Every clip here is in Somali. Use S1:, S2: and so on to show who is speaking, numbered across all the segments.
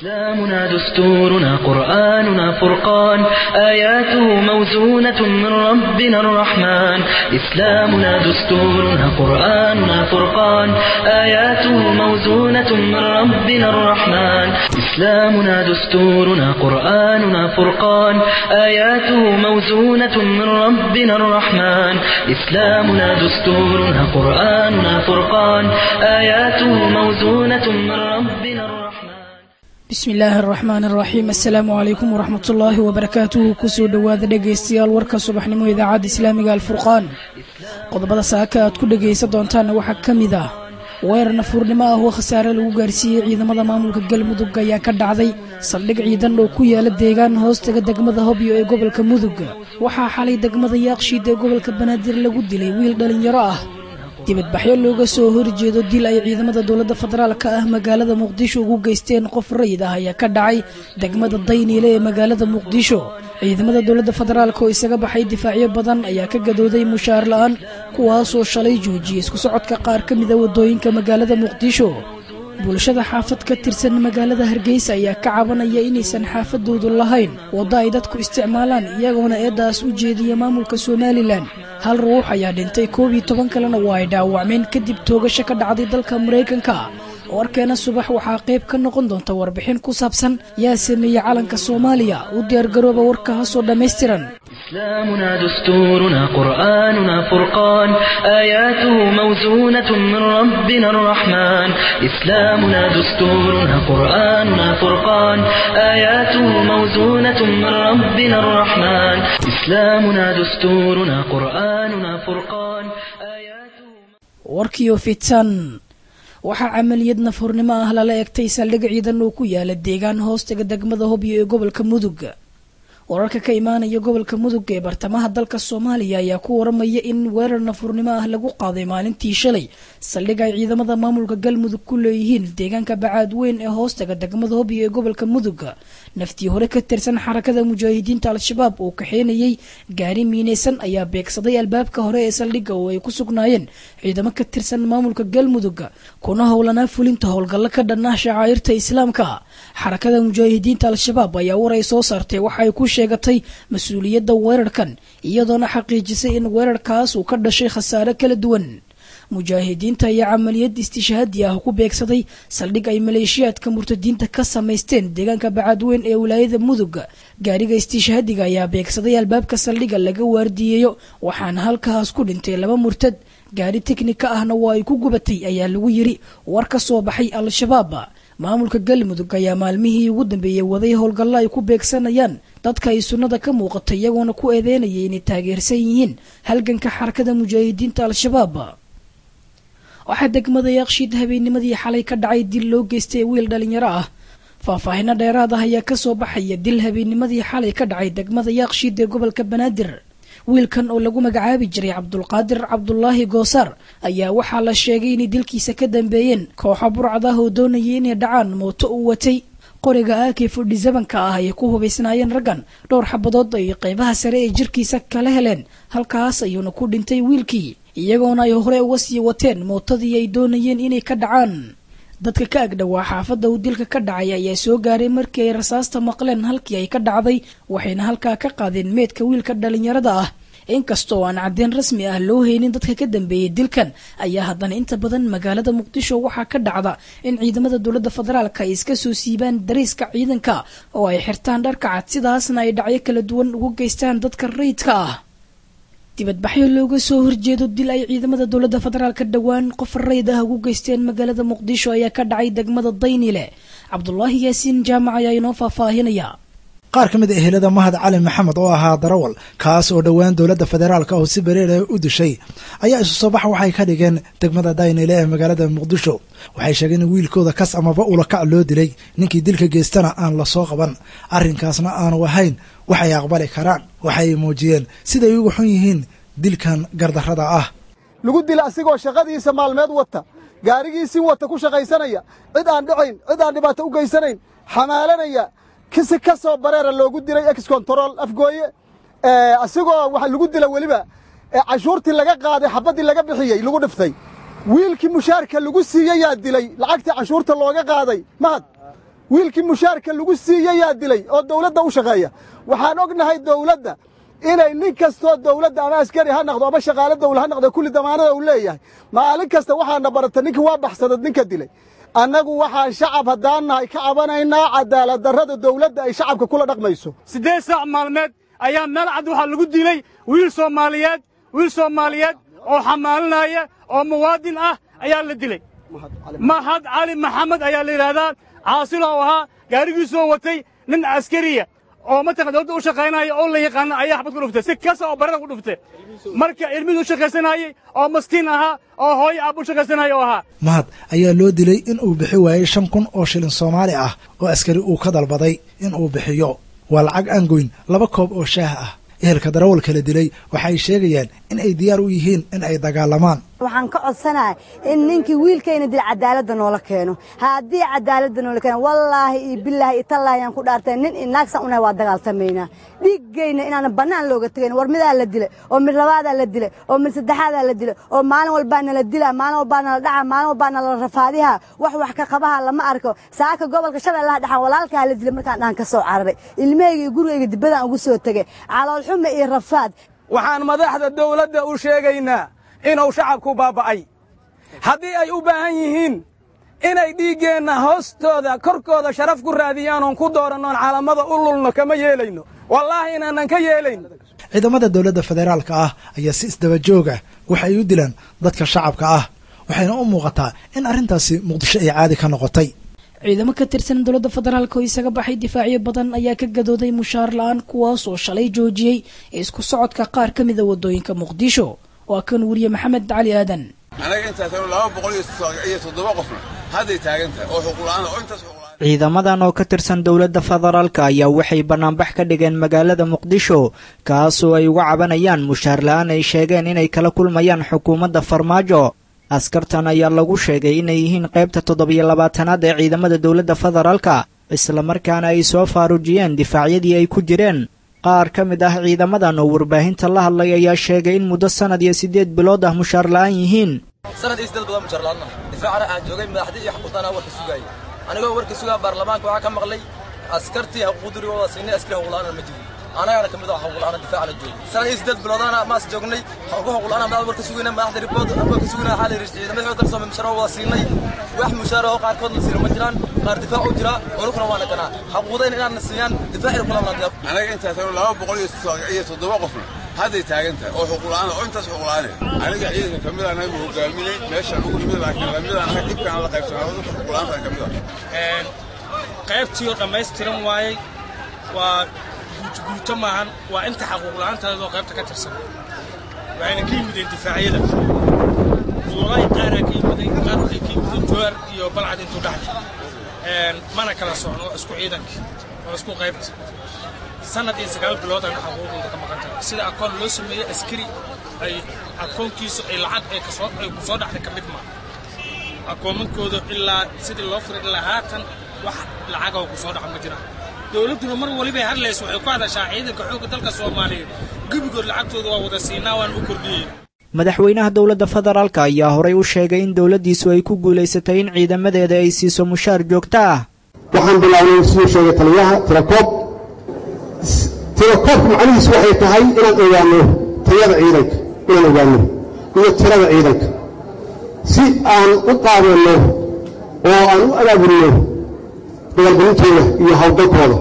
S1: إسلامنا دستورنا قرآننا فرقان آياته موزونة من ربنا الرحمن إسلامنا دستورنا قرآننا فرقان آياته موزونة من ربنا الرحمن إسلامنا دستورنا قرآننا فرقان آياته موزونة من ربنا الرحمن إسلامنا دستورنا قرآننا فرقان آياته موزونة من ربنا الرحمن
S2: بسم الله الرحمن الرحيم السلام عليكم ورحمة الله وبركاته كسو دواد dhegeystayaal warka subaxnimo idaacada islaamiga alfurqaan qodobada saaka aad ku dhageysan doontaan waxa kamid ah weerar nafurnimo ah oo khasaare lagu gaarsiiyay ciidamada maamulka galmudug ayaa ka dhacday saldhig ciidan oo ku yaala deegaan hoostaga degmada Hobyo ee gobolka Mudug waxa xalay degmada Yaaqshiid ee gobolka Banaadir lagu dilay wiil dhalinyaro ah dibadbaxyo looga soo horjeedo dil ay ciidamada dawladda federaalka ah magaalada Muqdisho ugu geysteen qof rayid ah ayaa ka dhacay degmada Daynile ee magaalada Muqdisho ciidamada dawladda federaalka oo isaga baxay difaacyo badan ayaa ka gadooday mushaar la'aan kuwaas oo shalay joojiyay isku socodka qaar ka mid ah wadooyinka magaalada Muqdisho bulshada xaafad ka tirsan magaalada Hargeysa ayaa ka cabanaya inaysan xaafadoodu lahayn wada ay dadku isticmaalaan iyagoona eedaas u jeediya maamulka Somaliland hal ruux ayaa dhintay 12 kalena waa ay dhaawacmeen kadib toogasho ka dhacday dalka Mareykanka warkeena subax waxa qayb ka noqon doonta warbixin ku saabsan yaa sameeyay calanka Soomaaliya u diyaar garooba warkaas oo dhameystiran
S1: إسلامنا دستورنا قرآننا فرقان آياته موزونة من ربنا الرحمن إسلامنا دستورنا قرآننا فرقان آياته موزونة من ربنا الرحمن إسلامنا دستورنا قرآننا فرقان آياته
S2: warkiyo fitan waxa amaliyad nafurnimo ah la eegtay saldhig ciidan oo ku yaala deegaan hoostaga degmada Hobyo ee gobolka Mudug wararka ka imaanaya gobolka Mudug ee bartamaha dalka Soomaaliya ayaa ku waramaya in weerar nafurnimo ah lagu qaaday maalintii shalay saldhig ay ciidamada maamulka Galmudug ku leeyihiin deegaanka Bacaad weyn ee hoostaga degmada Hobyo ee gobolka Mudug naftii hore ka tirsan xarakada mujaahidiinta al-shabaab oo kaxeenayay gaari miineysan ayaa beegsaday albaabka hore ee saldhigga oo ay ku sugnaayeen ciidamo ka tirsan maamulka Galmudug kuna howlana fulinta howlgalla ka dhan ah shacairta islaamka xarakada mujaahidiinta al-shabaab ayaa waray soo saartay waxa ay ku sheegatay mas'uuliyadda weerarkan iyadoona xaqiijisay in weerarkaas uu ka dhashay khasaare kala duwan mujaahidiinta ayaa amaliyad istishhaadi ah ku beegsaday saldhig ay maleeshiyaadka murtadiinta ka sameysteen deegaanka Bacaad weyn ee wilaayada Mudug gaariga istishhaadiga ayaa beegsaday albaabka saldhigga laga waardiyeeyo waxaana halkaas ku dhintay laba murtad gaari teknika ahna waa ay ku gubatay ayaa lagu yiri war ka soo baxay al-shabaab maamulka Galmudug ayaa maalmihii ugu dambeeyay waday howlgalla ay ku beegsanayaan dadka ay sunnada ka muuqatay iyagoona ku eedeynayay inay taageersan yihiin halganka xarakada mujaahidiinta al-shabaab waxa degmada Yaaqshiid habeennimadii xalay ka dhacay dil loo geystay wiil dhalinyaro ah faahfaahin dheeraad ah ayaa ka soo baxaya dil habeennimadii xalay ka dhacay degmada Yaaqshiid ee gobolka Banaadir wiilkan oo lagu magacaabi jiray Cabdulqaadir Cabdullaahi Goosar ayaa waxa la sheegay in dilkiisa ka dambeeyeen kooxo burcad ah oo doonayay inay dhacaan mooto uu watay qoriga AK-47 ah ay ku hubeysnaayeen raggan dhowr xabadood ay qaybaha sare ee jirkiisa kala heleen halkaas ayuuna ku dhintay wiilkii iyagoona ay hore uga sii wateen mootadii ay doonayeen inay ka dhacaan dadka ka agdhawaa xaafadda uu dilka ka dhacay ayaa soo gaaray markii ay rasaasta maqleen halkii ay ka dhacday waxayna halkaa ka qaadeen meedka wiilka dhalinyarada ah inkastoo aan caddeyn rasmi ah loo haynin dadka ka dambeeyay dilkan ayaa haddana inta badan magaalada Muqdisho waxaa ka dhacda in ciidamada dawladda federaalka ay iska soo siibaan dariiska ciidanka oo ay xirtaan dharka cad sidaasna ay dhacyo kala duwan ugu geystaan dadka rayidka ah dibadbaxyo looga soo horjeedo dil ay ciidamada dawladda federaalka dhawaan qof rayid ah ugu geysteen magaalada Muqdisho ayaa ka dhacay degmada Daynile Cabdullaahi Yaasiin jaamac ayaa inoo faahfaahinaya
S3: qaar ka mid ah ehelada Mahad Cali Maxamed oo ahaa darawal kaas oo dhawaan dawladda federaalka oo si bareer ah u dishay ayaa isu soo bax waxay ka dhigeen degmada Daynile ee magaalada Muqdisho waxay sheegeen in wiilkooda kas amaba ula kac loo dilay ninkii dilka geystana aan la soo qaban arrinkaasna aanu ahayn waxay aqbali karaan waxay muujiyeen sida ay ugu xun yihiin dilkan gardarrada ah
S4: lagu dila asigoo shaqadiisa maalmeed wata gaarigiisii wata ku shaqaysanaya cid aan dhacayn cid aan dhibaato u geysanayn xamaalanaya kisi ka soo bareera loogu dilay ex control afgooye asigoo waxa lagu dila waliba cashuurtii laga qaaday xabadii laga bixiyay lagu dhiftay wiilkii mushaarka lagu siiyay yaa dilay lacagtii cashuurta looga qaaday mahad wiilkii mushaarka lagu siiyey yaa dilay oo dawladda u shaqeeya waxaan ognahay dawladda inay nin kastoo dawladda ama askari ha noqdo ama shaqaale dawla ha noqdo kulli damaanada uu leeyahay maalin kasta waxaana barata ninkii waa baxsadad ninka dilay annagu waxaan shacab haddaan nahay ka cabanaynaa cadaalad darrada dawladda ay shacabka kula dhaqmayso
S5: 8 saac maalmeed ayaa meel cad waxaa lagu dilay wiil Soomaaliyeed oo xamaalinaya oo muwaadin ah ayaa la dilay mahad cali maxamed ayaa la yiraahdaa caasilo ahaa gaarigiisoo watay nin askariya oo mataqan dawladda u shaqeynaya oo la yaqaan ayaa xabad ku dhuftay si kaas oo barada ku dhuftay marka ilmihiisu u shaqeysanayay oo maskiin ahaa oo hooyo aab u shaqeysanayay oo ahaa
S3: mahad ayaa loo dilay in uu bixi waayay 5,000 oo shilin Soomaali ah oo askari uu ka dalbaday in uu bixiyo waa lacag aan goyn 2 koob oo shaah ah ehelka darawalka la dilay waxay sheegayaan in ay diyaar u yihiin in ay dagaalamaan
S6: waxaan ka codsanahay in ninkii wiilkayna dil cadaaladda noola keeno haddii cadaaladda noola keeno wallaahi iyo billaahi iyo tallaahi aan ku dhaartay nin inaagsan unahay waa dagaaltamaynaa dhiiggayna inaan bannaan looga tegayn war midaa la dilay oo mid labaadaa la dilay oo mid saddexaadaa la dilay oo maalin walbaa nala dilaa maalin walbaa nala dhaca maalin walbaa nala rafaadiha wax ka qabaha lama arko saaka gobolka shabeellaha dhaxan walaalkaa la dilay markaan dhahan ka soo cararay ilmahayga iyo gurigayga dibbadaan ugu soo tegay caloolxume iyo rafaad
S7: waxaan madaxda dawladda u sheegaynaa inuu shacabku baaba'ay haddii ay u baahan yihiin inay dhiiggeenna hoostooda korkooda sharaf ku raadiyaan oon ku doorannoon caalamada u lulno kama yeelayno wallaahi inaanan ka yeelayn
S3: ciidamada dawladda federaalka ah ayaa si isdaba joog ah waxay u dilaan dadka shacabka ah waxayna u muuqataa in arrintaasi muqdisho ay caadi ka noqotay
S2: ciidamo ka tirsan dawladda federaalka oo isaga baxay difaacyo badan ayaa ka gadooday mushaar la'aan kuwaas oo shalay joojiyey isku socodka qaar ka mid a waddooyinka muqdisho waa kan wariye maxamed cali aadan
S8: anaga intaas 207 qofna haday taagan tahay oo xuquuq la'aan oo intaas
S9: ciidamadan oo ka tirsan dawladda federaalka ayaa waxay banaanbax ka dhigeen magaalada muqdisho kaasoo ay uga cabanayaan mushaar la'aan ay sheegeen inay kala kulmayaan xukuumadda farmaajo askartan ayaa lagu sheegay inay yihiin qaybta 27aad ee ciidamada dawladda federaalka isla markaana ay soo faarujiyeen difaacyadii ay ku jireen qaar ka mid ah ciidamadan oo warbaahinta la hadlay ayaa sheegay in muddo sanad iyo 8 bilood ah mushaar la'aan yihiin
S10: sanad iyo 8 bilood mushaar la'aan difaacana aan joogay madaxdii iyo xuquuqdana warka sugay anigoo warka sugaa baarlamaanka waxa ka maqlay askartii xuquuqdooda siinay askari xuquuq la'aan ma jirin anaga kamid ah xuquuq la'aan difaacana joogay sanad iyo 8 biloodana maas joognay xuquuq la'aan ma warka sugayna madaxda ribood warka sugayna xal ciidamada oo dalsoo mushaar wada siinay wax mushaar oo qaar kood la siin ma jiraan qaar difaac u jira oo kuna waana kana xuquuqdayna inaan siiyaan difaac kula wada
S8: anaga intaas 207 qofna haday taagan tahay oo xuquuq la'aan oo intaas xuquuq la'aan aniga ciidanka kamid ah nagu hogaaminay meesha ugu nimid laakiin lamid ah dibkaan la qaybsanaa xuquuq la'aan kamid ah
S5: qaybtii oo dhameystiran waayay waa guuto maahan waa inta xuquuq la'aanteeda oo qaybta ka tirsan waxayna ka yimideen difaacyada walaay qaar ka yimideen qaar waxay ka yimideen joor iyo balcad intuu dhaxay mana kala socno isku ciidanka oo isku qaybta sanad iyo 9 bilood aan xuquuqdooda ka maqan tahay sida akoon loo sameeyay askari ay akoonkiisu ay lacag ay ku soo dhacday ka mid ma akoonkooda ilaa sidii loo furay ilaa haatan wax lacag oo ku soo dhac ma jiraan dawladdu mar waliba ay hadlayso waxay ku hadashaa ciidanka xoogga dalka Soomaaliyeed gubigood lacagtooda waa wada siinaa waan u kordhiyay
S9: madaxweynaha dawladda federaalka ayaa horay u sheegay in dawladdiisu ay ku guuleysatay in ciidamadeeda ay siiso mushaar joogto ah
S11: waxaan bilaabnay sidoo sheegay taliyaha tirakoob macnihiisu waxay tahay inaan ogaano tayada ciidanka inaan ogaano iyo tirada ciidanka si aan u qaadanno oo aan u abaabulno dagaalgelintooda iyo hawlgalkooda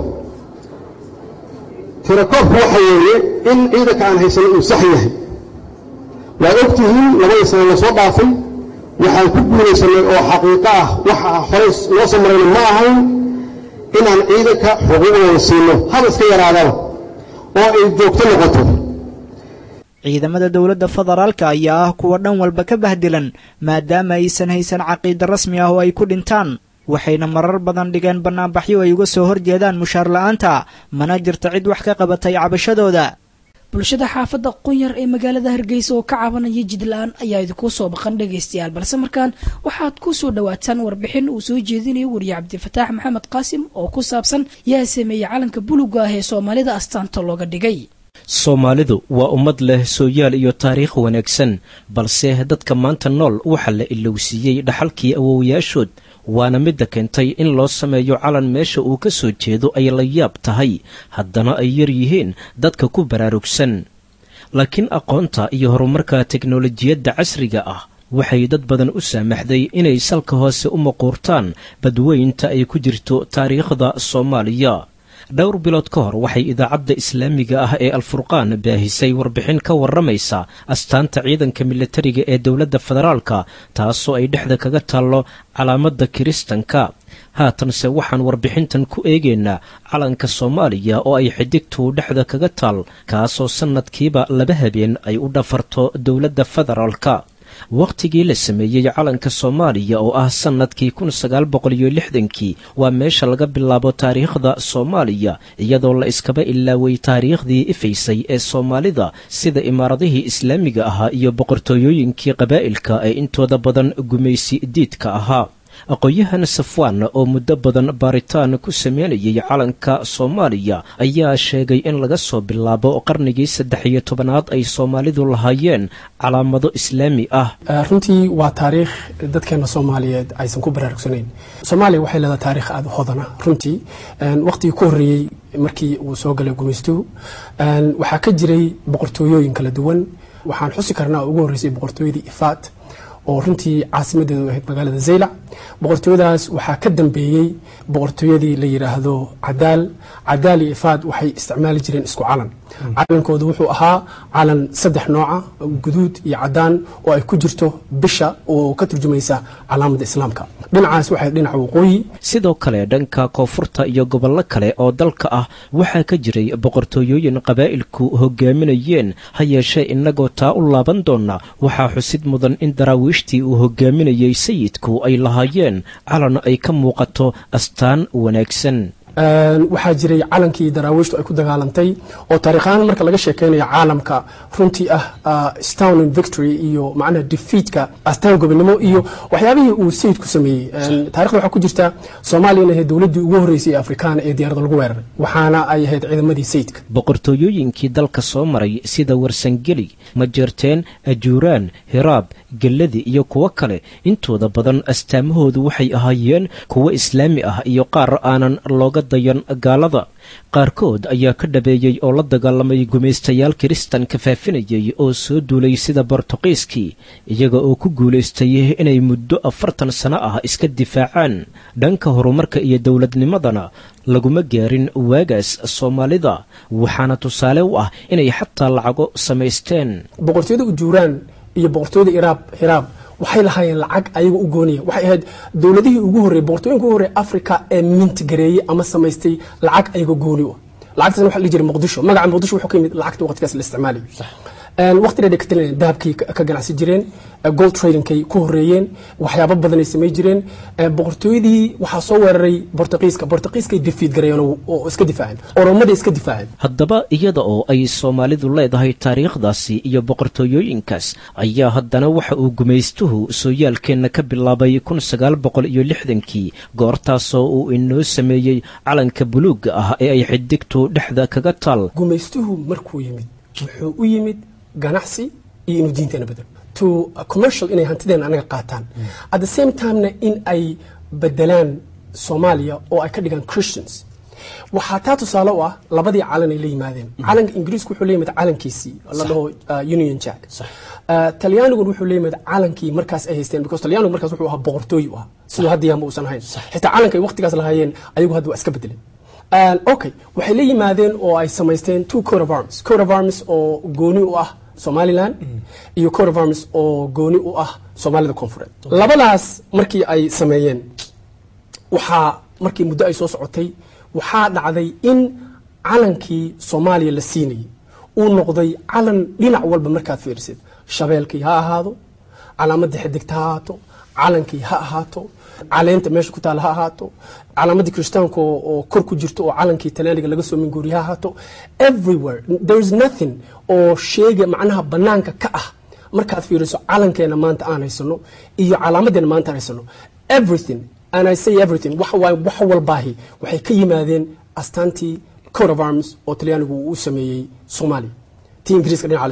S11: tirakoobku waxa weeye in ciidanka aan haysanay uu sax yahay waa ogtihiin 2 sano la soo dhaafay waxaan ku guulaysanay oo xaqiiqo ah waxa hore loo soo marayna ma ahayn inaan ciidanka xuquuqdooda siino haba iska yaraadaba oo ay joogto noqoto
S9: ciidamada dawladda federaalka ayaa ah kuwa dhan walba ka bahdilan maadaama aysan haysan caqiido rasmi ah oo ay ku dhintaan waxayna marar badan dhigeen banaanbaxyo ay uga soo horjeedaan mushaar la'aanta mana jirto cid wax ka qabatay cabashadooda
S2: bulshada xaafadda qunyar ee magaalada Hargeysa oo ka cabanaya jid la'aan ayaa idinku soo baqan dhageystayaal balse markaan waxaad ku soo dhawaataan warbixin uu soo jeedinayo wariye Cabdifataax Maxamed Qaasim oo ku saabsan yaa sameeyay calanka buluuga ah ee Soomaalida astaanta looga dhigay
S12: Soomaalidu waa ummad leh sooyaal iyo taariikh wanaagsan balse dadka maanta nool waxa la ilowsiiyay dhaxalkii awoowayaashood waana midda keentay in loo sameeyo calan meesha uu ka soo jeedo ay la yaab tahay haddana ay yar yihiin dadka ku baraarugsan laakiin aqoonta iyo horumarka teknolojiyadda casriga ah waxay dad badan u saamaxday inay salka hoose u maquurtaan badweynta ay ku jirto taariikhda Soomaaliya dhowr bilood ka hor waxay idaacadda islaamiga ah ee Al-Furqaan baahisay warbixin ka waramaysa astaanta ciidanka militariga ee dowladda federaalka taasoo ay dhexda kaga taalo calaamadda Kiristanka haatanse waxaan warbixintan ku eegaynaa calanka Soomaaliya oo ay xidigtu dhexda kaga taal kaasoo sanadkiiba 2 habeen ay u dhafarto dowladda federaalka waqtigii la sameeyay calanka Soomaaliya oo ah sanadkii 1960kii waa meesha laga bilaabo taariikhda Soomaaliya iyadoo la iskaba ilaaway taariikhdii ifaysay ee Soomaalida sida imaaradihii islaamiga ahaa iyo boqortooyooyinkii qabaa'ilka ee intooda badan gumaysi diidka ahaa aqoonyahan Safwan oo muddo badan baaritaan ku sameeyay calanka Soomaaliya ayaa sheegay in laga soo bilaabo qarnigii 13aad ay Soomaalidu lahaayeen calaamado islaami ah
S13: runtii waa taariikh dadkeena Soomaaliyeed aysan ku baraarugsanayn Soomaaliya waxay leedahay taariikh aad u hodana runtii waqtigii ku horreeyay markii uu soo galay gumaystuhu waxaa ka jiray boqortooyooyin kala duwan waxaan xusi karnaa ugu horreysay boqortooyadii Ifaat oo runtii caasimadeedu ahayd magaalada Zeylac boqortooyadaas waxaa ka dambeeyay boqortooyadii la yiraahdo Cadaal iyo Ifaad waxay isticmaali jireen isku calan calankoodu wuxuu ahaa calan 3 nooca guduud iyo cadaan oo ay ku jirto bisha oo ka turjumaysa calaamada islaamka dhinacaas waxay dhinaca waqooyi
S12: sidoo kale dhanka koonfurta iyo gobollo kale oo dalka ah waxaa ka jiray boqortooyooyin qabaa'ilku hogaaminayeen ha yeeshee inagoo taa u laaban doona waxaa xusid mudan in daraawiishtii uu hogaaminayay sayidku ay lahaayeen calan ay ka muuqato astaan wanaagsan
S13: waxaa jiray calankii daraawiishtu ay ku dagaalantay oo taariikhan marka laga sheekeynayo caalamka runtii astounding victory iyo macnaha defeatka astaan gobonimo iyo waxyaabihii uu sayidku sameeyay taariikhda waxaa ku jirta Soomaaliya inay dawladii ugu horeysay Afrikaan ee diyaarada lagu weeraray waxaana ay ahayd ciidamadii sayidka
S12: boqortooyooyinkii dalka soo maray sida Warsangeli Majeerteen Ajuuraan Hiraab Galadi iyo kuwa kale intooda badan astaamahoodu waxay ahaayeen kuwa islaami ah iyo qaar aanan looga dayan gaalada qaarkood ayaa ka dhabeeyay oo la dagaalamay gumaystayaal Kiristanka faafinayay oo soo duulay sida Boortaqiiskii iyaga oo ku guuleystay inay muddo 40 sano ah iska difaacaan dhanka horumarka iyo dawladnimadana laguma gaarin waagaas Soomaalida waxaana tusaale u ah inay xataa lacago samaysteen
S13: boqortooyada Ujuuraan iyo boqortooyada Hiraab waxay lahaayeen lacag ayaga u gooniya waxay ahayd dawladihii ugu horeeyay boqortooyinka ugu horeeyay Afrika ee mint gareeyay ama samaystay lacag ayaga gooni ah lacagtaas waxa la jiray Muqdisho magaca Muqdisho wuxuu ka yimid lacagta waqtigaas la isticmaalay waqtiga dhigteen dahabkii ka ganacsi jireen gold trading kay ku horeeyeen waxyaabo badan ay sameey jireen boqortooyadii waxa soo weeraray Boortaqiiska defeat gareeyeen oo iska difaaceen Oromada iska difaaceen
S12: haddaba iyada oo ay Soomaalidu leedahay taariikhdaasi iyo boqortooyooyinkaas ayaa haddana waxa uu gumaystuhu sooyaalkeena ka bilaabay 1960kii goortaasoo uu inoo sameeyay calanka buluuga ah ee ay xidigtu dhexda kaga taal
S13: gumaystuhu markuu yimid wuxuu u yimid ganacsi iyo inuu diinteena bedelo to commercial inay hantideena anaga qaataan at the same time in ay bedelaan Soomaaliya oo ay ka dhigaan Christians waxaa taa tusaale u ah labadii calan ay la yimaadeen calanka Ingiriisku wuxuu la yimid calankiisii la dhaho Union Jack Talyaanigu wuxuu la yimid calankii markaas ay haysteen because Talyaanigu markaas wuxuu ahaa boqortooy u ah sidoo hadda yaama uusan ahayn xitaa calankay waqtigaas lahaayeen ayagu hadda waa iska bedeleen okay waxay la yimaadeen oo ay samaysteen 2 coat of arms oo gooni u ah Somaliland iyo coat of arms oo gooni u ah Soomaalida Koonfureed labadaas markii ay sameeyeen waxa markii muddo ay soo socotay waxaa dhacday in calankii Soomaaliya la siinay uu noqday calan dhinac walba markaad fiirsid shabeelkii ha ahaado calaamadda xidigta ha ahaato calankii ha ahaato caleenta meesha ku taal ha ahaato calaamadii Kiristaanka oo kor ku jirto oo calankii Talyaaniga laga soo minguuriya ha ahaato everywhere there is nothing oo sheega macnaha banaanka ka ah markaad fiiriso calankeena maanta aan haysano iyo calaamadeena maanta aan haysano everything and I say everything wax walbaahi waxay ka yimaadeen astaantii coat of arms oo Talyaanigu uu sameeyay Soomaaliya tii Ingiriiska dhinaca la iska dhig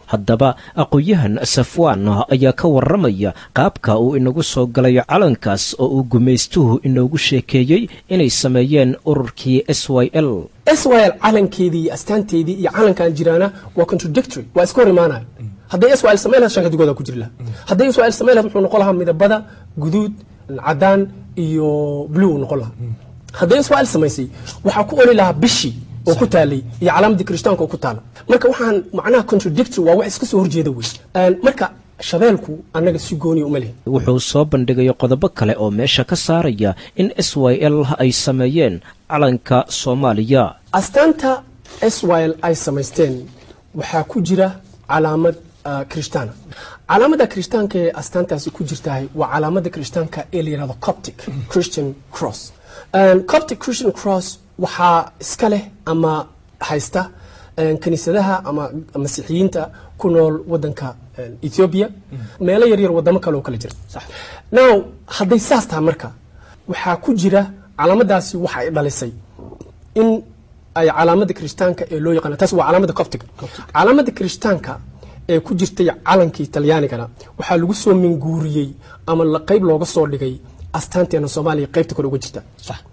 S12: haddaba aqoon-yahan safwaan ayaa ka warramaya qaabka uu inagu soo galay calankaas oo uu gumaystuhu inoogu sheekeeyey inay sameeyeen ururkii SYL.
S13: SYL calankeedii iyo astaanteedii iyo calankan jiraana waa contradictory, waa iska hor imaanaya. hadday SYL samayn lahayd shanka digooda ku jiri lahaa. hadday SYL samayn lahayd wuxuu noqon lahaa midabada guduud, cadaan iyo blue noqon lahaa. hadday SYL samaysay waxaa ku oli lahaa bishii oo ku taalay iyo calaamadii kirishtaanka oo ku taala. marka waxaan macnaha contradictory waa wax iska soo horjeeda wey. marka shabeelku annaga si gooni uma leh.
S12: wuxuu soo bandhigay qodobo kale oo meesha ka saaraya in SYL ay sameeyeen calanka Soomaaliya.
S13: astaanta SYL ay samaysteen waxaa ku jira calaamad kirishtaana. calaamada kirishtaanka ee astaantaasi ku jirtahay waa calaamada kirishtaanka ee la yidhahdo Coptic Christian Cross. Coptic Christian Cross waxaa iska leh ama haysta kaniisadaha ama masiixiyiinta ku nool wadanka Ethiopia, meelo yaryar wadamo kale oo kala jira. now hadday saas tahay marka waxaa ku jira calaamadaasi waxa ay dhalisay in ay calaamada kirishtaanka ee loo yaqaan taas waa calaamada Coptic. calaamada kirishtaanka ee ku jirtay calankii Talyaanigana waxaa lagu soo minguuriyey ama la qayb looga soo dhigay astaanteena Soomaaliya qaybta kale uga jirta.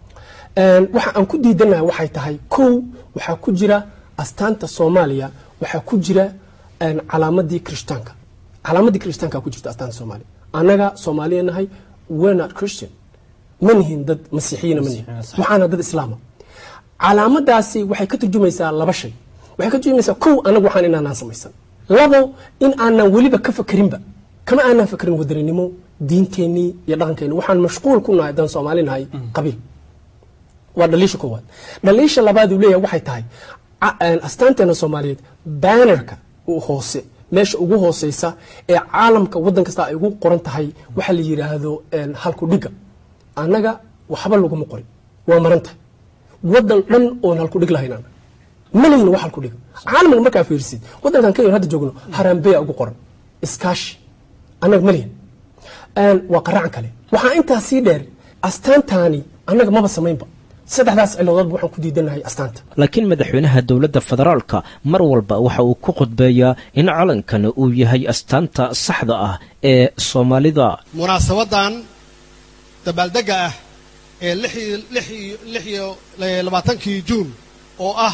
S13: waxa aan ku diidanahay waxay tahay kow waxaa ku jira astaanta Soomaaliya waxaa ku jira calaamadii kirishtaanka. calaamadii kirishtaanka ku jirta astaanta Soomaaliya. anaga Soomaaliyenahay we're not Christian, manihin dad masiixiyiin manihin, waxaana dad islaama. calaamadaasi waxay ka turjumaysaa laba shay. waxay ka turjumaysaa kow anagu waxaan inaan samaysan, labo in aanan weliba ka fakirinba, kama aanan fakirin wadaninimo, diinteenii iyo dhaqankeeni. waxaan mashquul ku nahay dan Soomaalinahay qabiil. waa dhaliisha koowaad. dhaliisha labaad uu leeyahay waxay tahay astaanteena Soomaaliyeed bannerka uu hoose meesha ugu hooseysa ee caalamka wadan kasta ay ugu qoran tahay waxa la yiraahdo halku dhiga. anaga waxba lagu ma qorin, waa maranta wadan dhan oo halku dhig lahayn malayn wax halku dhiga. caalamka markaa fiirsid wadankan Kenya hadda joogno Harambee ugu qoran iskaashi, anaga malayn waa qaracan kale. waxaa intaa sii dheer astaantani anaga maba samaynba. saddexdaas ciloodood waxaan ku diidanahay astaanta.
S12: laakiin madaxweynaha dowladda federaalka mar walba waxa uu ku khudbeeyaa in calankan uu yahay astaanta saxda ah ee Soomaalida.
S14: munaasabadan dabaaldega ah ee 26 Juun oo ah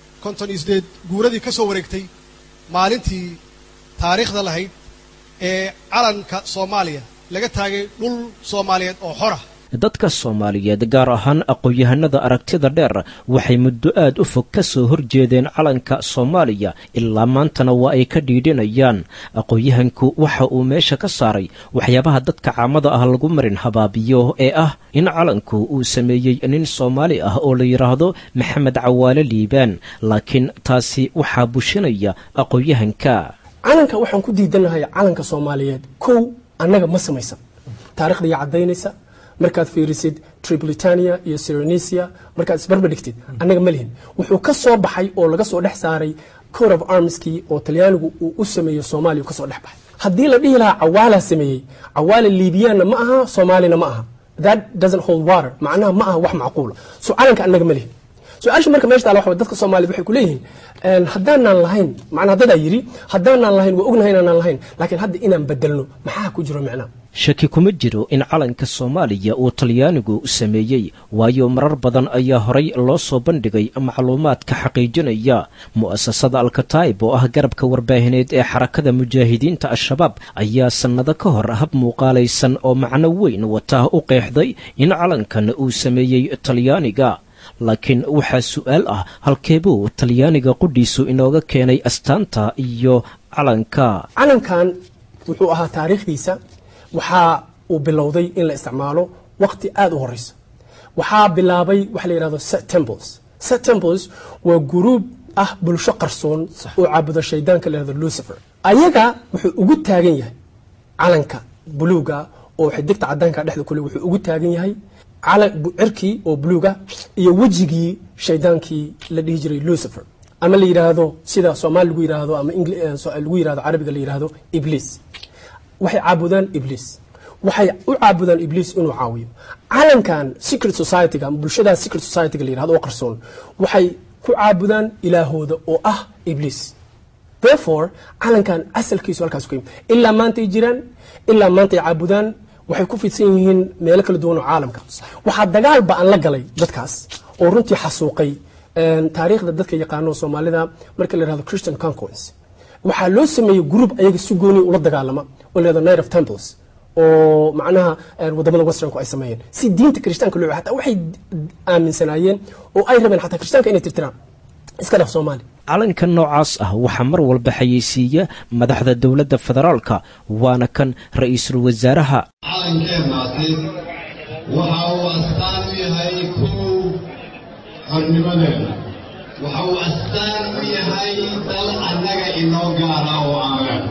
S14: 58 guuradii ka soo wareegtay maalintii taariikhda lahayd ee calanka Soomaaliya laga taagay dhul Soomaaliyeed oo xor ah.
S12: dadka Soomaaliyeed gaar ahaan aqoon-yahanada aragtida dheer waxay muddo aad u fog ka soo horjeedeen calanka Soomaaliya ilaa maantana waa ay ka dhiidhinayaan. aqoon-yahanku waxa uu meesha ka saaray waxyaabaha dadka caamada ah lagu marin habaabiyo ee ah in calanku uu sameeyey nin Soomaali ah oo la yiraahdo Maxamed Cawaale Liibaan, laakiin taasi waxaa bushinaya aqoon-yahanka.
S13: calanka waxaan ku diidanahay calanka Soomaaliyeed kow annaga ma samaysan. taariikhdii cadaynaysa markaad fiirisid Tripolitania iyo Cyrenaica markaad isbarbardhigtid anaga ma lihin. wuxuu ka soo baxay oo laga soo dhex saaray coat of armskii oo Talyaanigu uu u sameeyo Soomaaliya ka soo dhex baxay. haddii la dhihi lahaa Cawaala sameeyey, Cawaale Liibiyaanna ma aha, Soomaalina ma aha, that doesn't hold water. macnaha ma aha wax macquul. soo calanka anaga ma lihin. su-aasha marka meesha taala waxa dadka Soomaaliyeed waxay ku leeyihiin haddaanan lahayn, macnaha dad ay yiri haddaanan lahayn waa ognahay inaanan lahayn, laakiin hadda inaan bedelno maxaa ku jiro macnaha.
S12: shaki kuma jiro in calanka Soomaaliya uu Talyaanigu sameeyey, waayo marar badan ayaa horay loo soo bandhigay macluumaadka xaqiijinaya. mu'asasada Al-Kataib oo ah garabka warbaahineed ee xarakada mujaahidiinta Al-Shabaab ayaa sanado ka hor hab muuqaalaysan oo macno weyn wata u qeexday in calankan uu sameeyey Talyaaniga. laakiin waxaa su'aal ah halkeebuu Talyaaniga qudhiisu inooga keenay astaanta iyo calanka.
S13: calankan wuxuu ahaa taariikhdiisa waxaa uu bilowday in la isticmaalo waqti aad u horeysa. waxaa bilaabay waxa la yiraahdo Set Temples. Set Temples waa group ah bulsho qarsoon oo caabudo shaydaanka la yiraahdo Lucifer. ayaga wuxuu ugu taagan yahay calanka buluuga oo xidigta cadaanka dhexda kule wuxuu ugu taagan yahay calan cirki oo buluuga iyo wajigii shaydaankii la dhihi jiray Lucifer, ama la yiraahdo sida Soomaali lagu yiraahdo ama lagu yiraahdo Carabiga la yiraahdo Iblis. waxay caabudaan Iblis, waxay u caabudaan Iblis inuu caawiyo. calankan secret society-ga ama bulshada secret society-ga la yiraahdo oo qarsoon waxay ku caabudaan ilaahooda oo ah Iblis. therefore calankan asalkiisu halkaas ku yimid ilaa maanta ay jiraan ilaa maanta ay caabudaan waxay ku fidsan yihiin meelo kala duwan oo caalamka waxaa dagaal ba'an la galay dadkaas oo runtii xasuuqay taariikhda dadka yaqaano Soomaalida marka la yiraahdo Christian Conquest waxaa loo sameeyay group ayaga si gooni ula dagaalama oo leeyahay Night of Temples oo macnaha wadamada westernku ay sameeyeen si diinta Kirishtaanka loo xataa waxay aaminsanaayeen oo ay rabeen xataa Kirishtaanka inay tirtiraan iska dhaf Soomaali
S12: calanka noocaas ah waxaa mar walba xayeysiiya madaxda dowladda federaalka waana kan ra'iisul wasaaraha
S15: calankeennaaasi waxa uu astaan u yahay kow xornimadeena waxa uu astaan u yahay dal annaga inoo gaara oo aan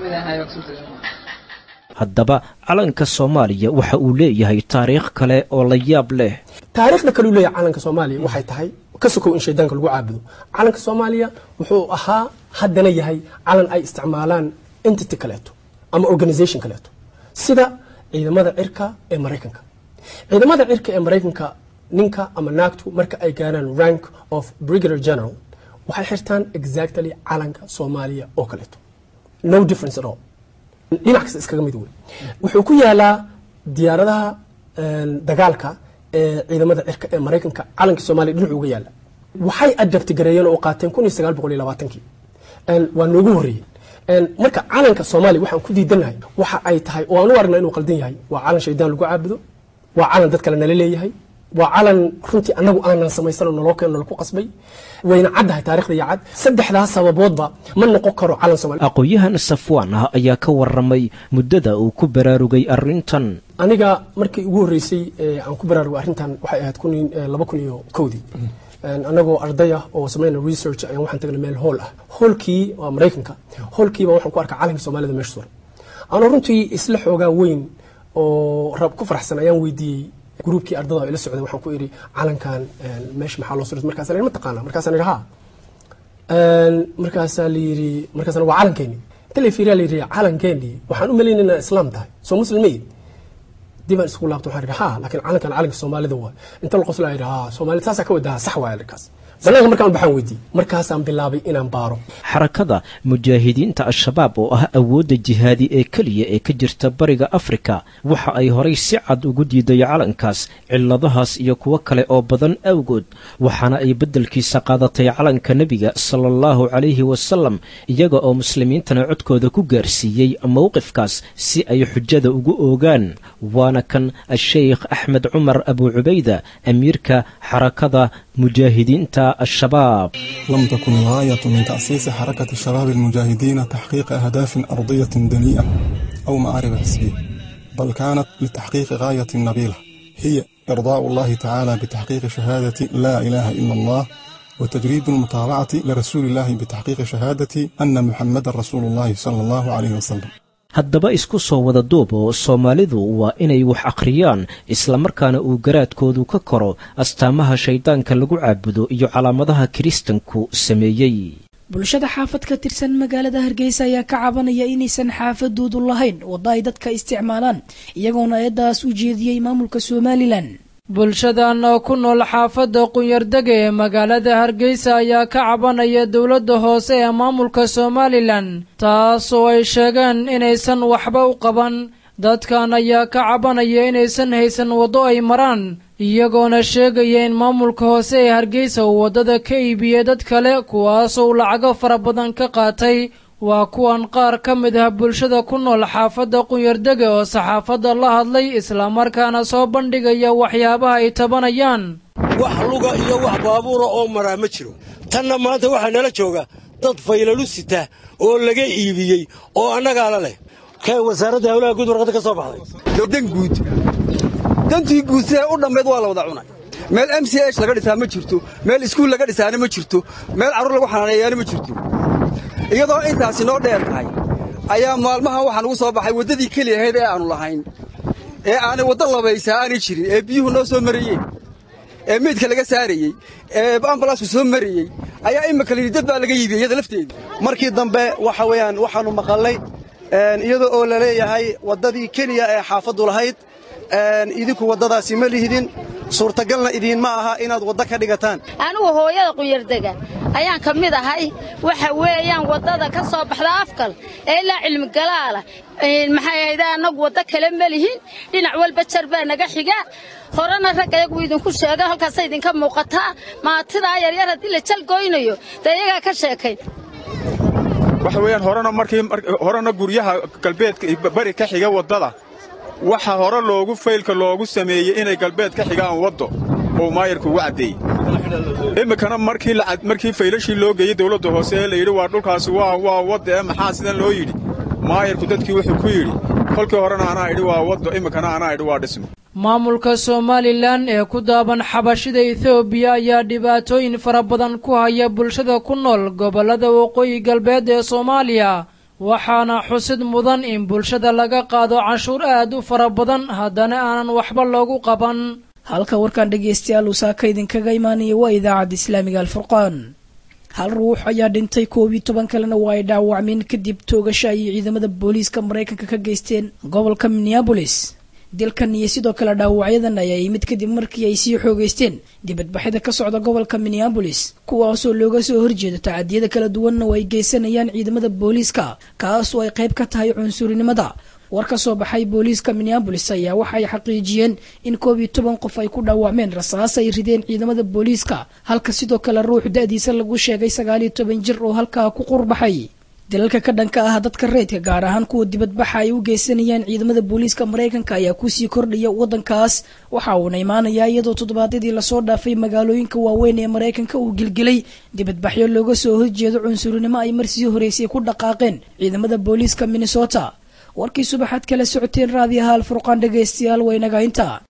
S12: haddaba calanka Soomaaliya waxa uu leeyahay taariikh kale oo la yaab leh
S13: taariikhda kale uu leeyahay calanka Soomaaliya waxay tahay kasoo in shaydaanka lagu caabudo calanka Soomaaliya wuxuu ahaa haddana yahay calan ay isticmaalaan entity kaleeto ama organization kaleeto sida ciidamada cirka ee Mareykanka ciidamada cirka ee Mareykanka ninka ama naagtu marka ay gaaraan rank of brigadier general waxay xirtaan exactly calanka Soomaaliya oo kaleeto no difference at all dhinac kasta iskaga mid weyn wuxuu ku yaalaa diyaaradaha dagaalka ciidamada cirka ee Mareykanka calanka Soomaaliya dhinac uga yaala waxay adapt gareeyeen oo qaateen 1920 waa noogu horeeyeen marka calanka Soomaaliya waxaan ku diidanahay waxa ay tahay oo aan u aragnaa inuu qaldan yahay waa calan shaydaan lagu caabudo waa calan dad kale nala leeyahay waa calan runtii anagu aanan samaysan oo naloo keeno lagu qasbay wayna caddahay taariikhda iyo cad saddexdaas sababoodba ma noqon karo calan Soomaaliya
S12: aqoonyahan Safwaan ayaa ka waramay muddada uu ku baraarugay arrintan
S13: aniga markii ugu horeysay aan ku baraarugay arrintan waxay ahayd 2001 anagoo ardaya oo sameeyna research ayaan waxaan tagnay meel hall ah hallkii waa Mareykanka hallkii baa waxaan ku arkay calanka Soomaalida meesha suran aan runtii isla xoogaa weyn oo rab ku faraxsan ayaan weydiiyay groupkii ardada ila socday waxaan ku iri calankan meesha maxaa loo suray markaas aan ma taqaana markaas aan iraha markaas la yiri markaas waa calankeeni telefiiriya la yiri calankeeni waxaan u maleynaa islaam tahay soo muslimay diban isku laabto waxaan iraha laakiin calanka Soomaalida waa inta la qoslaa iraha Soomaalida taas ka wadaa sax waa markaas banaanka markaan baxaan weydii markaasaan bilaabay inaan baaro
S12: xarakada mujaahidiinta al-shabaab oo ah awoodda jihaadi ee kaliya ee ka jirta bariga Afrika waxa ay horay si cad ugu diiday calankaas ciladahaas iyo kuwa kale oo badan awgood waxaana ay bedelkiisa qaadatay calanka nabiga sallallahu alayhi wasallam iyaga oo muslimiintana codkooda ku gaarsiiyay mowqifkaas si ay xujada ugu oogaan waana kan Sheikh Ahmed Umar Abu Ubayda amiirka xarakada مجاهدين الشباب
S16: لم تكن الغاية من تأسيس حركة الشباب المجاهدين تحقيق أهداف أرضية دنيئة أو معارف حسبية بل كانت لتحقيق غاية نبيلة هي إرضاء الله تعالى بتحقيق شهادة لا إله إلا الله وتجريد المتابعة لرسول الله بتحقيق شهادة أن محمد رسول الله صلى الله عليه وسلم
S12: haddaba isku soo wada duubo Soomaalidu waa inay wax akhriyaan isla markaana uu garaadkoodu ka koro astaamaha shaydaanka lagu caabudo iyo calaamadaha Kiristanku sameeyay
S2: bulshada xaafad ka tirsan magaalada Hargeysa ayaa ka cabanaya inaysan xaafadoodu lahayn wada ay dadka isticmaalaan iyagoona eedaas u jeediyay maamulka Somaliland
S17: bulshadan oo ku nool xaafadda Qunyardega ee magaalada Hargeysa ayaa ka cabanaya dawladda hoose ee maamulka Somaliland taas oo ay sheegeen inaysan waxba u qaban dadkan ayaa ka cabanaya inaysan haysan wado ay maraan iyagoona sheegaya in maamulka hoose ee Hargeysa uu wadada ka iibiyay dad kale kuwaas oo lacago fara badan ka qaatay waa kuwan qaar ka mid ah bulshada ku nool xaafadda Qunyardega oo saxaafadda la hadlay isla markaana soo bandhigaya waxyaabaha ay tabanayaan
S18: wax luga iyo wax baabuura oo maraa ma jiro tanna maanta waxa nala jooga dad faylalu sita oo laga iibiyay oo annaga la leh ka wasaaradda hawlaha guud warqad ka soo baxday
S19: dan guud dantii guud ee u dhameed waa la wada cunay meel MCH laga dhisaa ma jirto meel iskuul laga dhisaana ma jirto meel carruur lagu xanaaneeyaana ma jirto iyadoo intaasi noo dheer tahay ayaa maalmahan waxaan ugu soo baxay waddadii keliya ahayd ee aanu lahayn ee aanay waddo labaysaa aanay jirin ee biyuhu noo soo marayeen ee meydka laga saarayey ee ambalaasku soo marayey ayaa imika layidhi dad baa laga iibiyey iyada lafteeda
S20: markii dambe waxa weeyaan waxaanu maqalnay iyadoo oo la leeyahay waddadii keliya ee xaafaddu lahayd idinku waddadaasi ma lihidin suurtagalna idiinma aha inaad wadda ka dhigataan
S21: anigu hooyada qunyardega ayaan ka mid ahay waxa weeyaan waddada ka soo baxda afkal ee ilaa cilmi galaala maxay ahayd anagu wadda kale ma lihin dhinac walba jar baa naga xiga horena rag ayagu idinku sheegay halkaas idinka muuqataa maatidaa yaryar haddii la jal goynayo dee iyagaa ka sheekay
S22: waxa weeyaan horena guryaha galbeedka bari ka xiga waddada waxa hore faylka loogu sameeyey inay galbeed ka xigaan waddo oo maayarku ugu caddeeyey iminkana markii faylashii loo geeyey dawladda hoose ee la yidhi waa dhulkaasi waa wadda ee maxaa sidan loo yidhi maayarku dadkii wuxuu ku yidhi kolkii horena anaa idhi waa waddo iminkana anaa idhi waa dhismo
S17: maamulka somalilan ee ku daaban xabashida ethoobiya ayaa dhibaatooyin fara badan ku haya bulshada ku nool gobollada waqooyi galbeed ee soomaaliya waxaana xusid mudan in bulshada laga qaado canshuur aad u fara badan haddana aanan waxba loogu qaban
S2: halka warkaan dhegaystayaal uu saaka idinkaga imaanaya waa idaacadda islaamiga alfurqaan hal ruux ayaa dhintay 12 kalena waa ay dhaawacmeen kadib toogasho ay ciidamada booliiska maraykanka ka geysteen gobolka Minneapolis dilkan iyo sidoo kale dhaawacyadan ayaa yimid kadib markii ay sii xoogeysteen dibadbaxyada ka socda gobolka Minneapolis kuwaasoo looga soo horjeedo tacadiyada kala duwan oo ay geysanayaan ciidamada booliiska kaasoo ay qayb ka tahay cunsurinimada war ka soo baxay booliiska Minneapolis ayaa waxay xaqiijiyeen in 12 qof ay ku dhaawacmeen rasaas ay rideen ciidamada booliiska halka sidoo kale ruux da'diisa lagu sheegay 19 jir oo halka ku qurbaxay dalalka ka dhanka ah dadka reedka gaar ahaan kuwa dibadbaxa ay u geysanayaan ciidamada booliiska Mareykanka ayaa ku sii kordhaya wadankaas waxa uu imaanayaa iyadoo toddobaadyadii la soo dhaafay magaalooyinka waaweyn ee Mareykanka uu gilgilay dibadbaxyo looga soo horjeedo cunsurinimo ay markii horeysay ku dhaqaaqeen ciidamada booliiska Minnesota warkii subaxaad kala socoteen raadiyaha Alfurqaan dhageystayaal waynaga inta